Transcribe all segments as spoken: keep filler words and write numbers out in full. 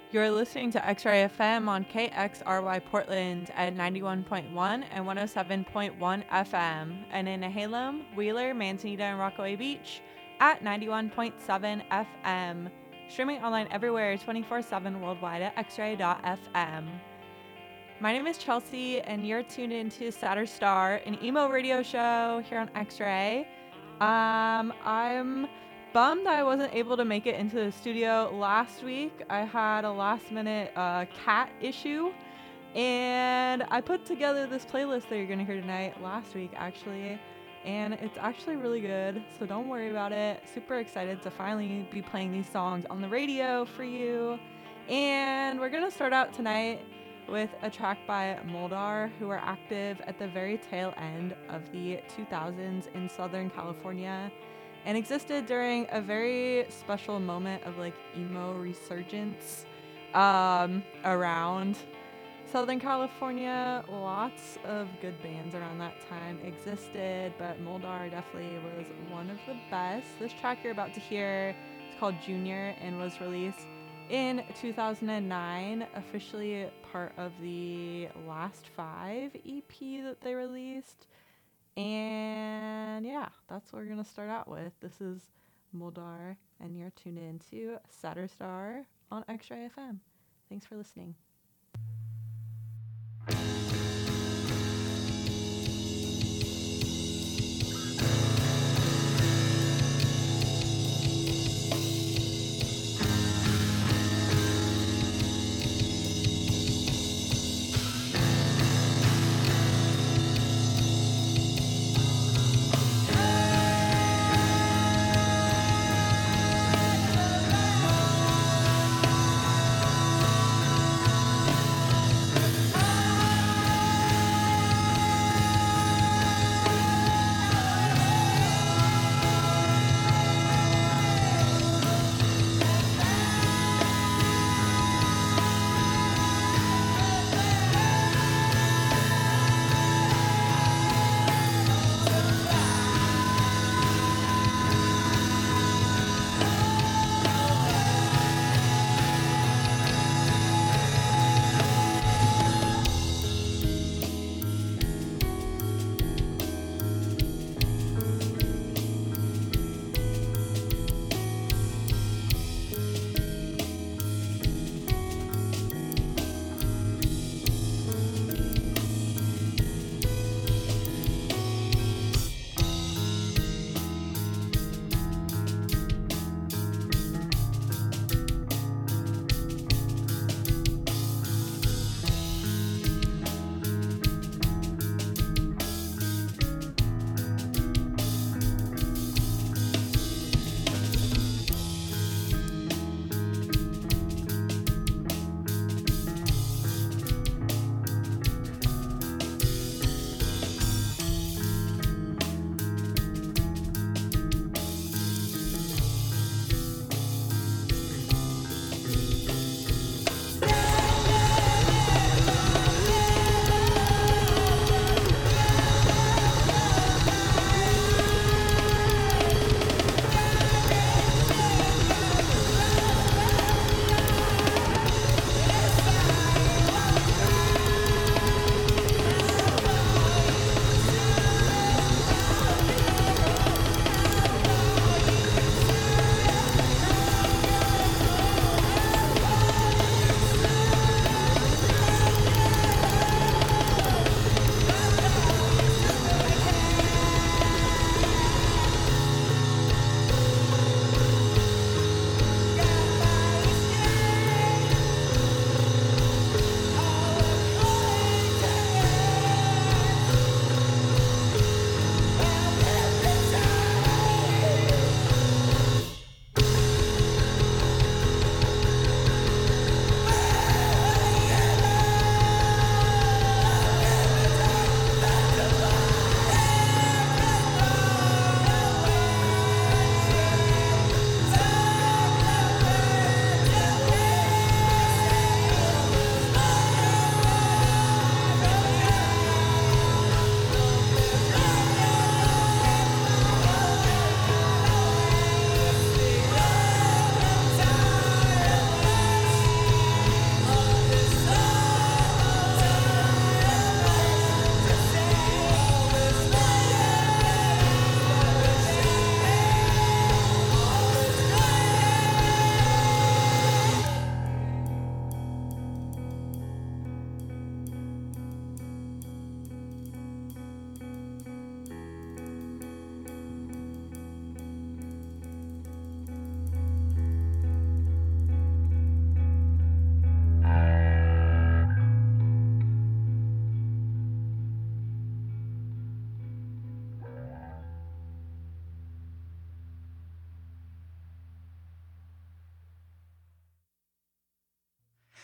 You're listening to X-Ray F M on K X R Y Portland at ninety-one point one and one oh seven point one F M, and in Nehalem, Wheeler, Manzanita, and Rockaway Beach at ninety-one point seven F M. Streaming online everywhere twenty-four seven worldwide at x ray dot f m. My name is Chelsea, and you're tuned into Saturn Star, an emo radio show here on X-Ray. Um, I'm bummed I wasn't able to make it into the studio last week. I had a last-minute uh, cat issue, and I put together this playlist that you're going to hear tonight last week, actually, and it's actually really good, so don't worry about it. Super excited to finally be playing these songs on the radio for you. And we're going to start out tonight with a track by Moldar, who are active at the very tail end of the two thousands in Southern California and existed during a very special moment of like emo resurgence um, around Southern California. Lots of good bands around that time existed, but Moldar definitely was one of the best. This track you're about to hear is called Junior and was released in two thousand nine, officially part of the Last Five E P that they released. And yeah, that's what we're going to start out with. This is Moldar, and you're tuned in to Saturn Star on X-Ray F M. Thanks for listening.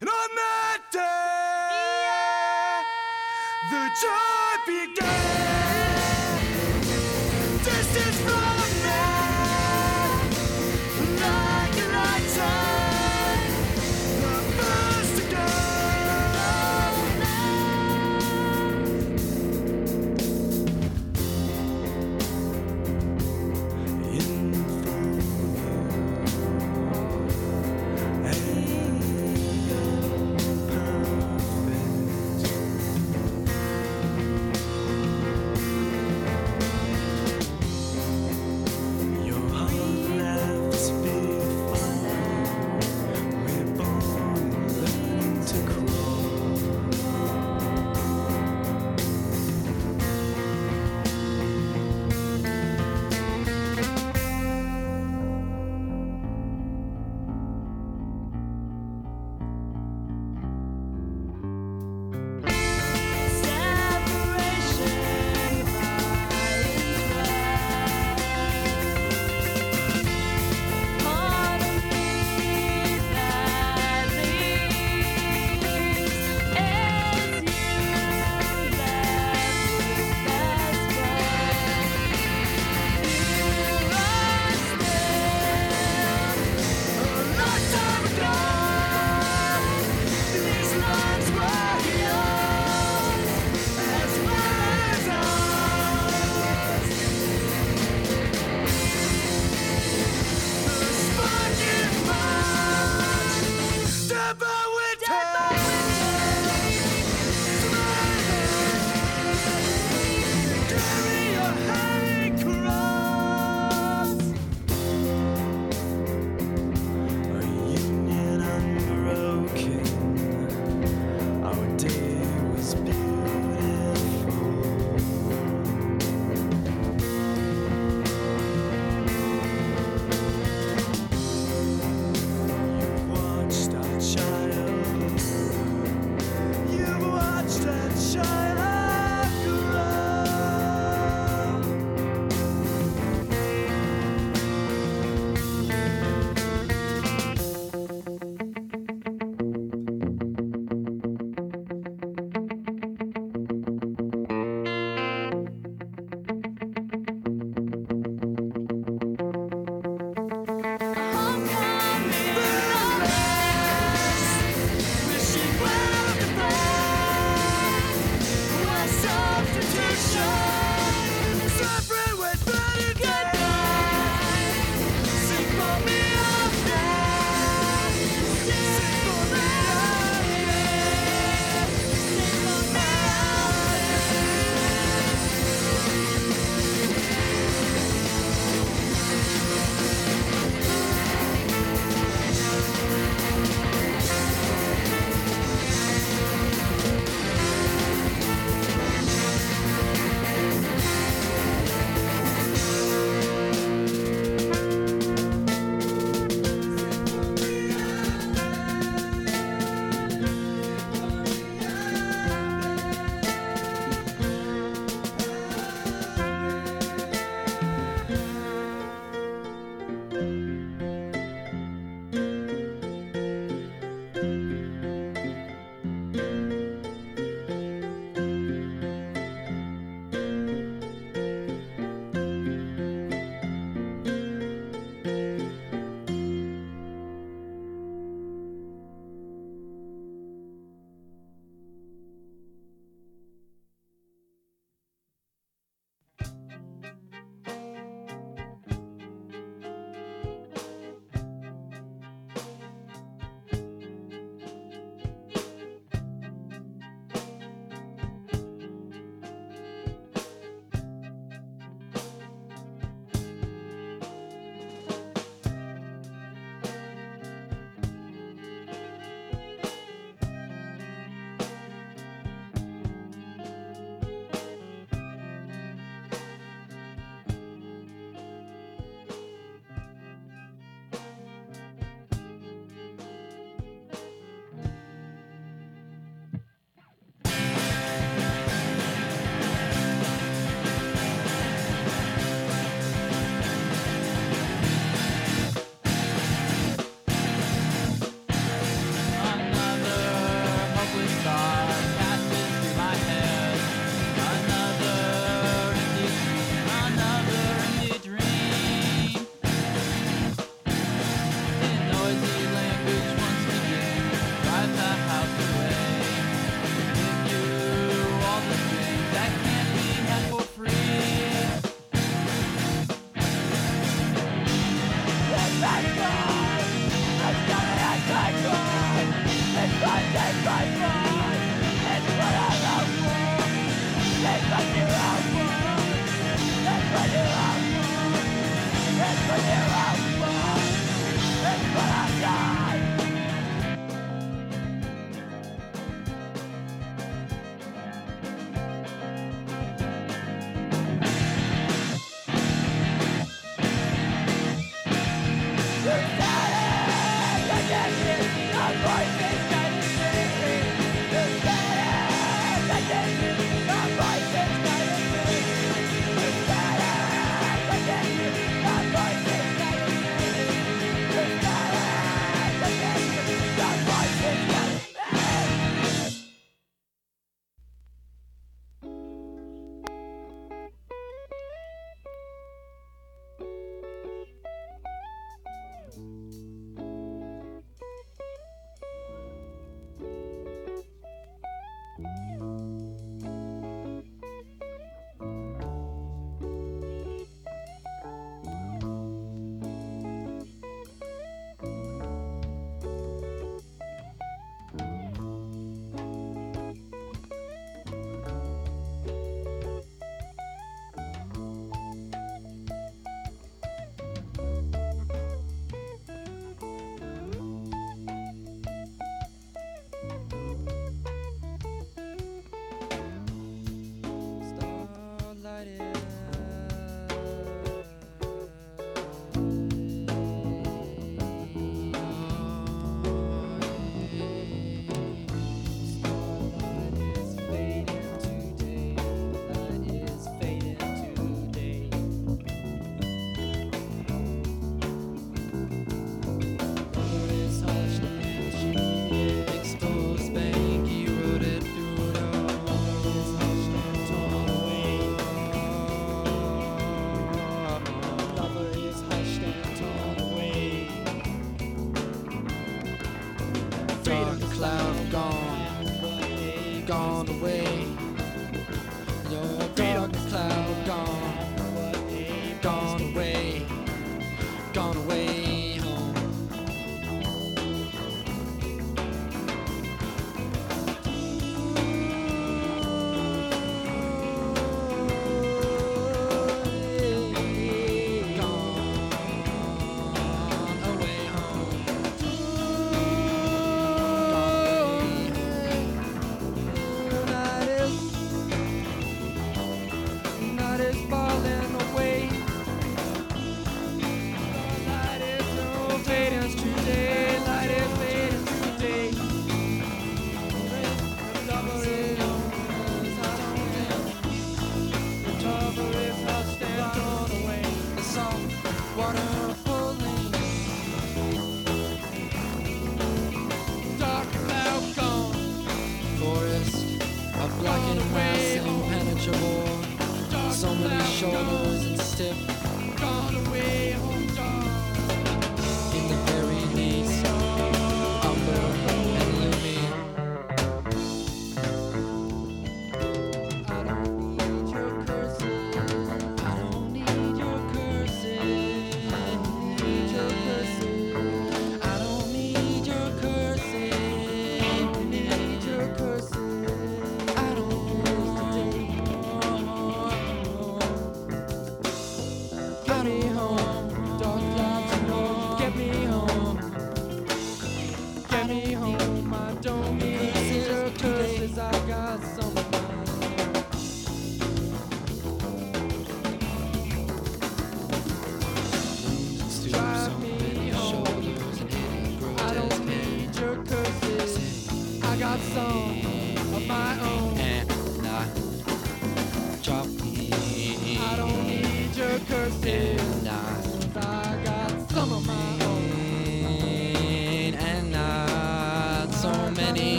And on that day, the joy began. Distance from me, like a lifetime, the first to go. In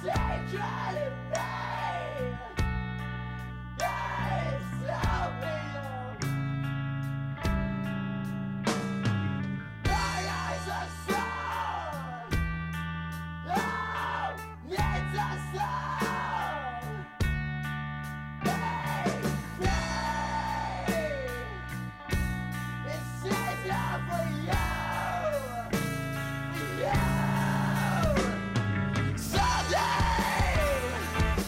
Someday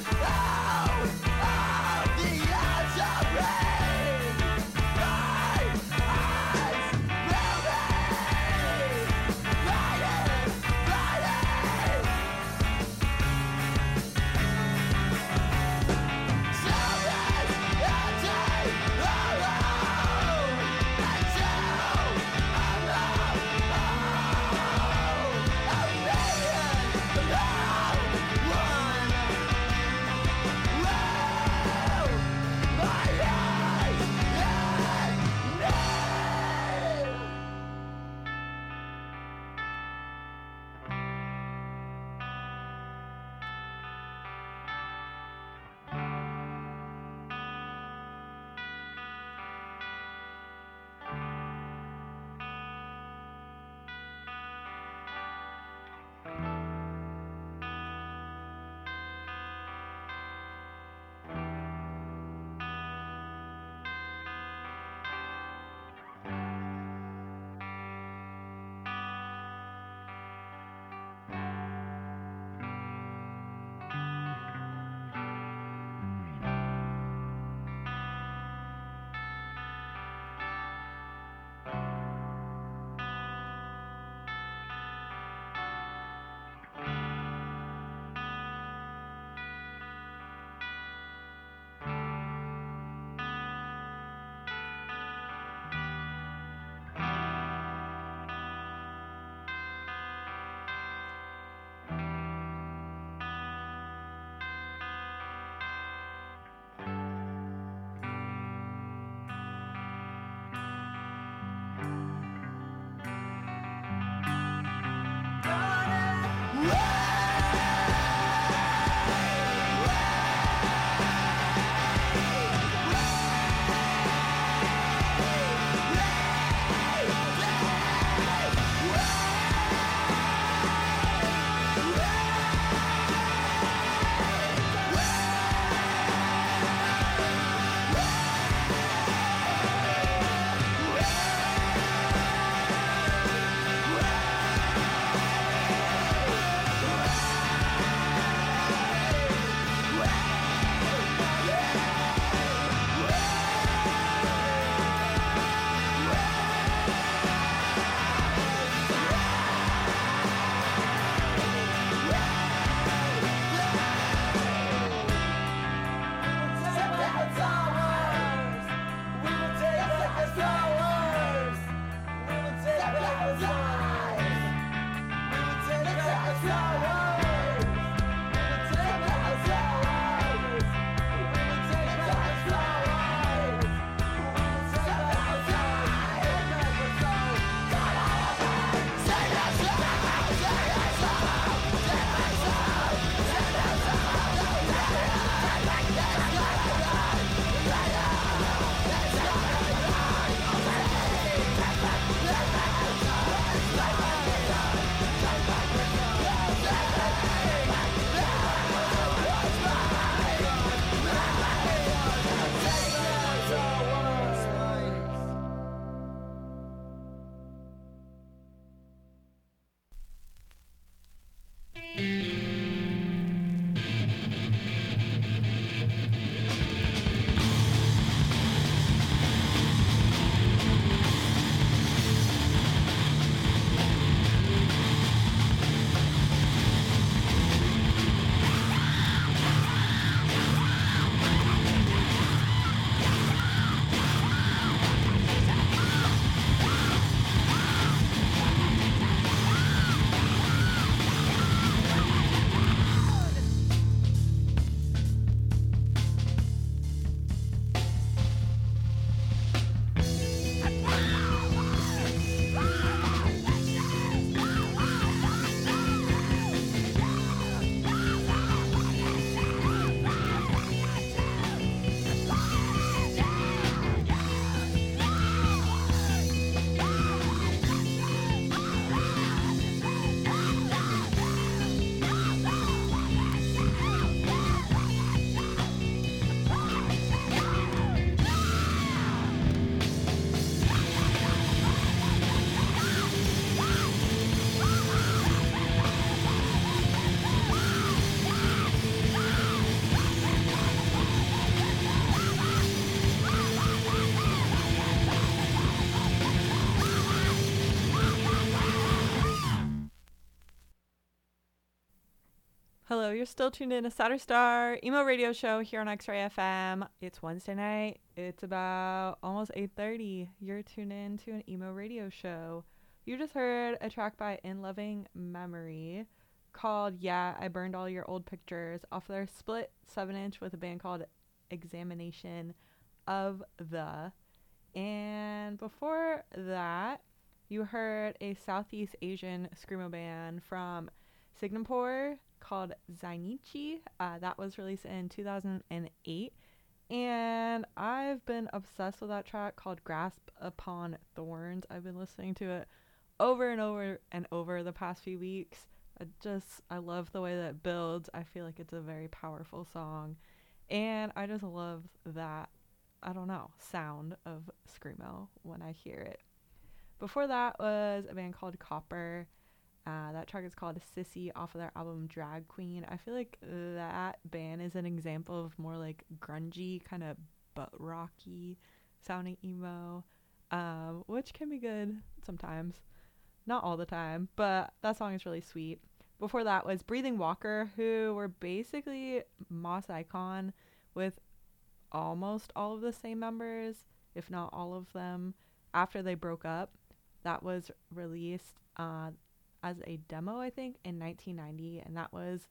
Hello, you're still tuned in to Saturday Star Emo Radio Show here on X-Ray F M. It's Wednesday night. It's about almost eight thirty. You're tuned in to an emo radio show. You just heard a track by In Loving Memory called Yeah, I Burned All Your Old Pictures off their split seven inch with a band called Examination of the. And before that, you heard a Southeast Asian screamo band from Singapore called Zainichi. Uh, that was released in two thousand eight. And I've been obsessed with that track called Grasp Upon Thorns. I've been listening to it over and over and over the past few weeks. I just, I love the way that it builds. I feel like it's a very powerful song. And I just love that, I don't know, sound of screamo when I hear it. Before that was a band called Copper. Uh, that track is called Sissy off of their album Drag Queen. I feel like that band is an example of more like grungy, kind of butt rocky sounding emo, um, which can be good sometimes. Not all the time, but that song is really sweet. Before that was Breathing Walker, who were basically Moss Icon with almost all of the same members, if not all of them, after they broke up. That was released uh, as a demo, I think, in nineteen ninety, and that was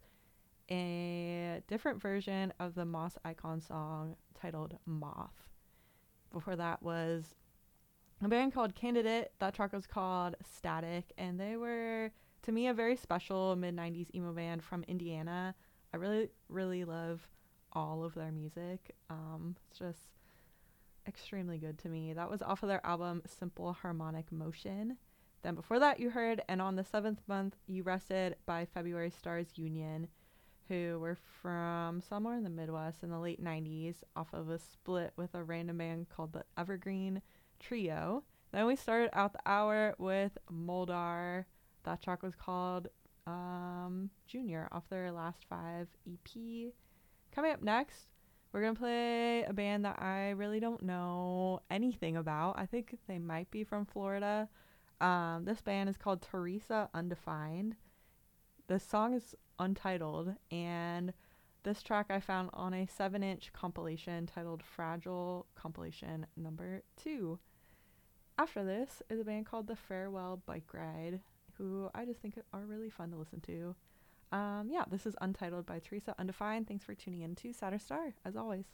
a different version of the Moss Icon song titled Moth. Before that was a band called Candidate. That track was called Static, and they were, to me, a very special mid nineties emo band from Indiana. I really, really love all of their music. Um, it's just extremely good to me. That was off of their album Simple Harmonic Motion. Then before that, you heard And on the Seventh Month You Rested by February Stars Union, who were from somewhere in the Midwest in the late nineties off of a split with a random band called the Evergreen Trio. Then we started out the hour with Moldar. That track was called um, Junior off their Last Five E P. Coming up next, we're going to play a band that I really don't know anything about. I think they might be from Florida. Um, this band is called Teresa Undefined. The song is untitled, and this track I found on a seven inch compilation titled Fragile Compilation Number two. After this is a band called The Farewell Bike Ride, who I just think are really fun to listen to. Um, yeah, this is Untitled by Teresa Undefined. Thanks for tuning in to Saturday Star, as always.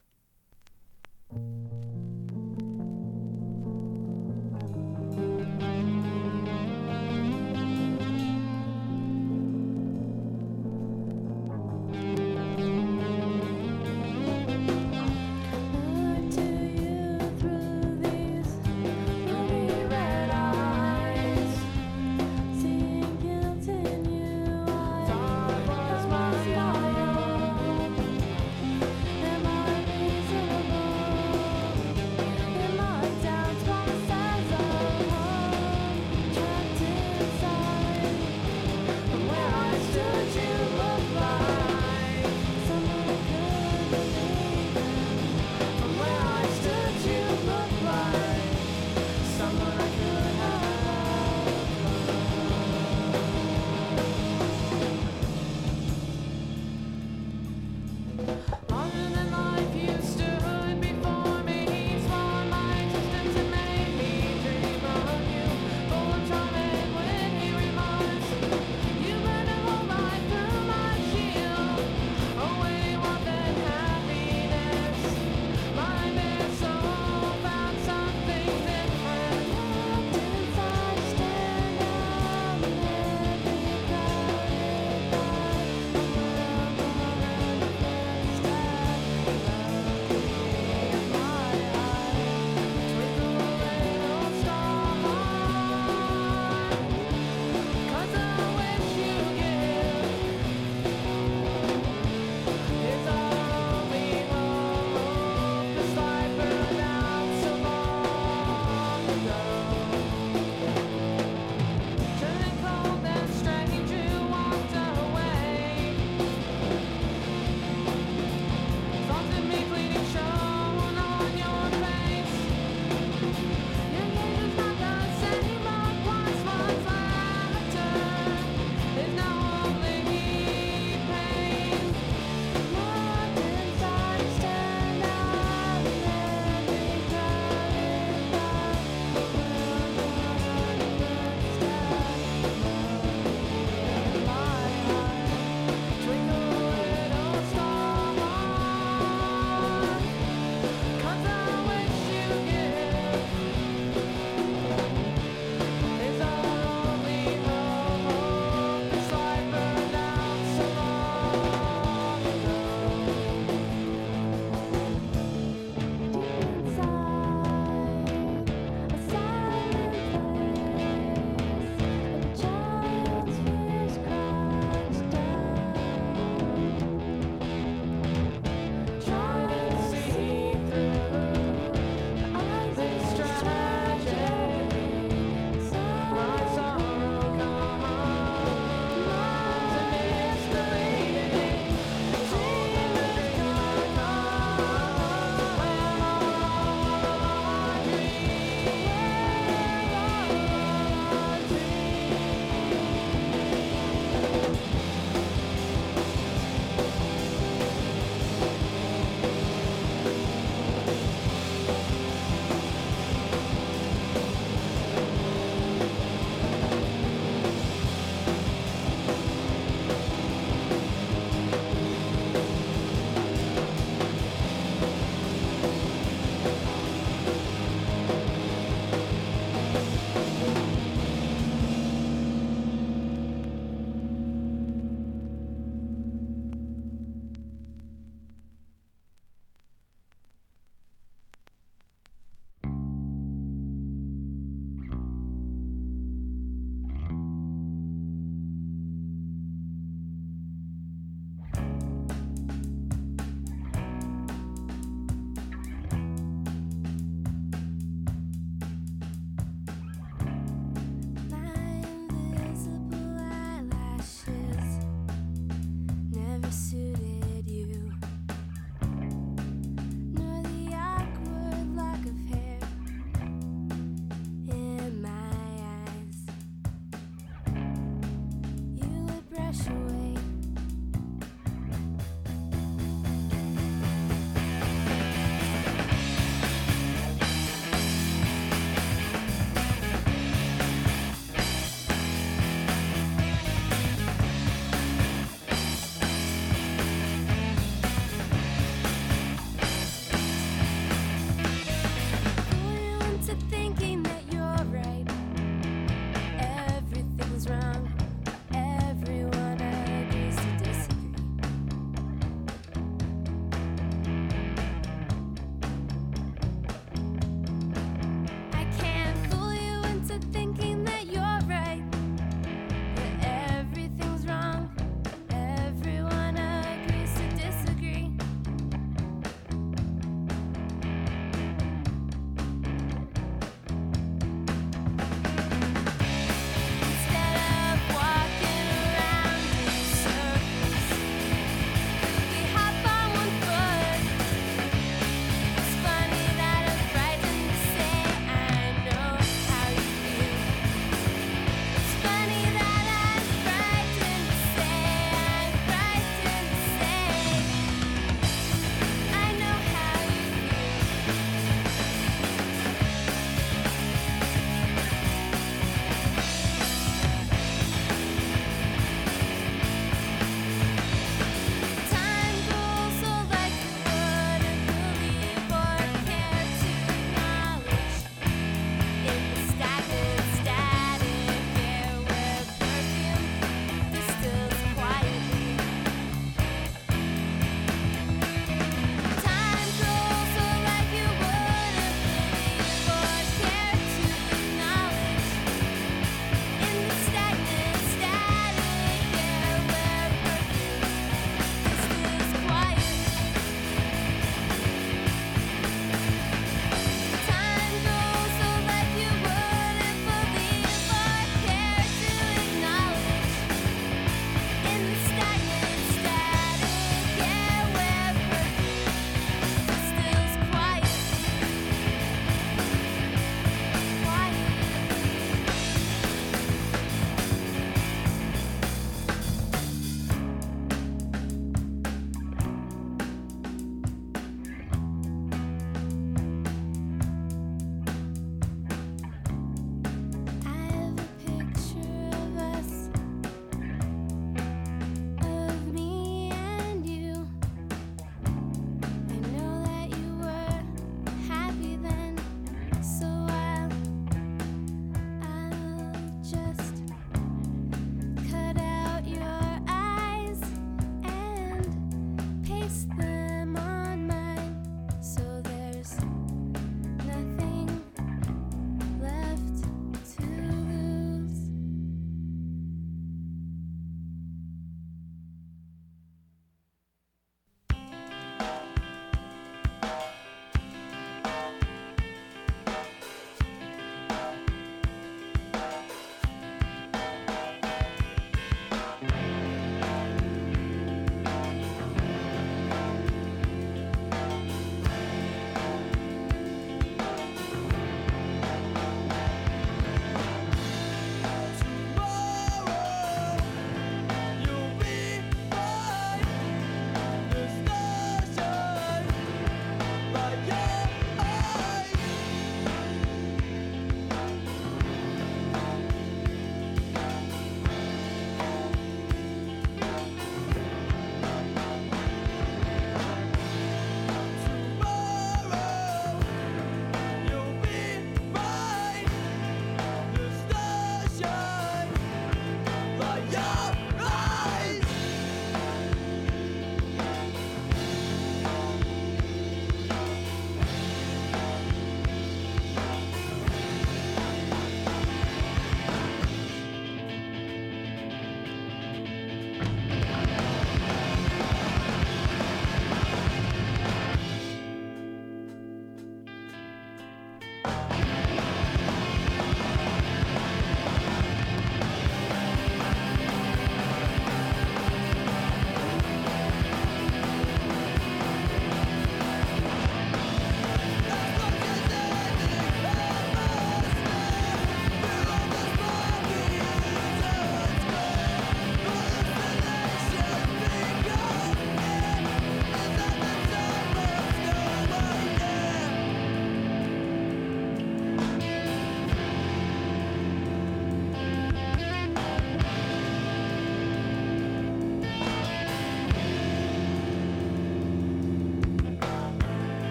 Am I reasonable?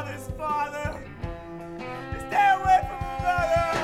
father's father. Stay away from my mother.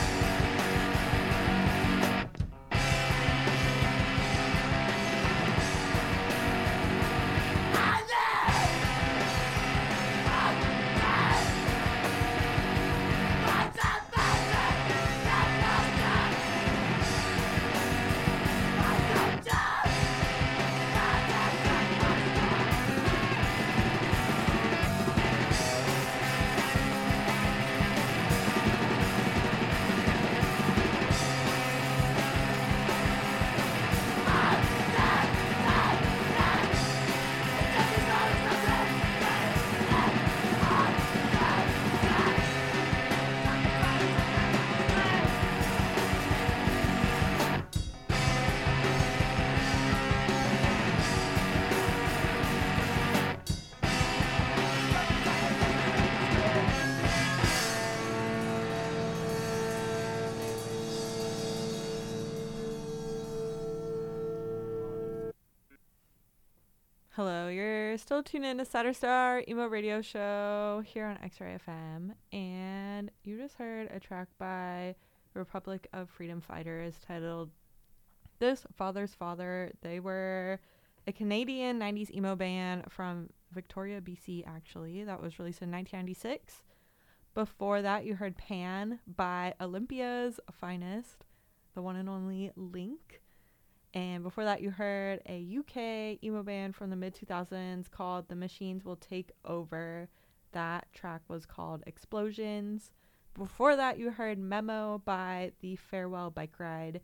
Hello, you're still tuned in to Saturday Star Emo Radio Show here on X-Ray F M, and you just heard a track by Republic of Freedom Fighters titled This Father's Father. They were a Canadian nineties emo band from Victoria, B C, actually, that was released in nineteen ninety-six. Before that, you heard Pan by Olympia's Finest, the one and only Link. And before that, you heard a U K emo band from the mid two thousands called The Machines Will Take Over. That track was called Explosions. Before that, you heard Memo by The Farewell Bike Ride,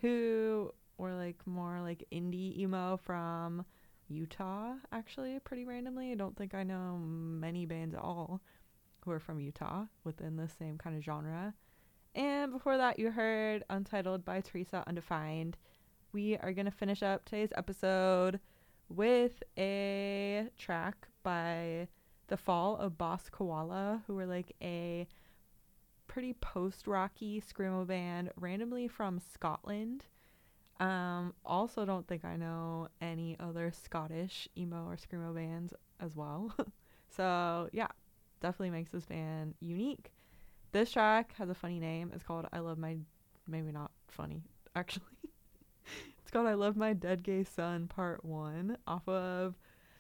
who were like more like indie emo from Utah, actually, pretty randomly. I don't think I know many bands at all who are from Utah within the same kind of genre. And before that, you heard Untitled by Teresa Undefined. We are going to finish up today's episode with a track by The Fall of Boss Koala, who were like a pretty post-rocky screamo band randomly from Scotland. Um, also don't think I know any other Scottish emo or screamo bands as well. So yeah, definitely makes this band unique. This track has a funny name. It's called I Love My... Maybe not funny, actually. It's called I Love My Dead Gay Son Part one off of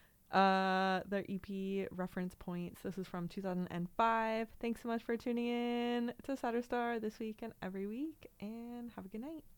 uh, their E P Reference Points. This is from two thousand five. Thanks so much for tuning in to Saturday Star this week and every week, and have a good night.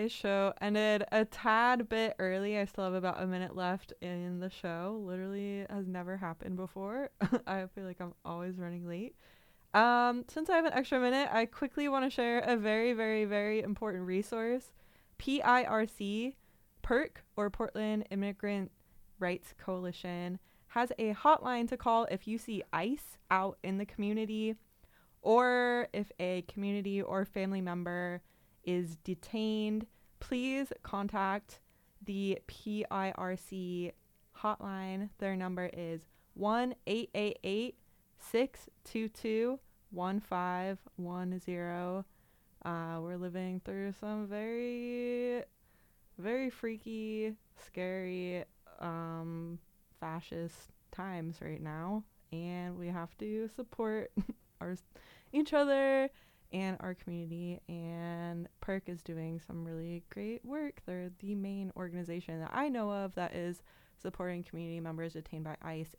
today's show ended a tad bit early. I still have about a minute left in the show. Literally has never happened before. I feel like I'm always running late. Um, since I have an extra minute, I quickly want to share a very, very, very important resource. P I R C, PIRC, or Portland Immigrant Rights Coalition, has a hotline to call if you see ICE out in the community, or if a community or family member is detained. Please contact the P I R C hotline. Their number is one eight eight eight, six two two, one five one zero. Uh, we're living through some very, very freaky, scary, um, fascist times right now, and we have to support our each other and our community. And PIRC is doing some really great work. They're the main organization that I know of that is supporting community members detained by ICE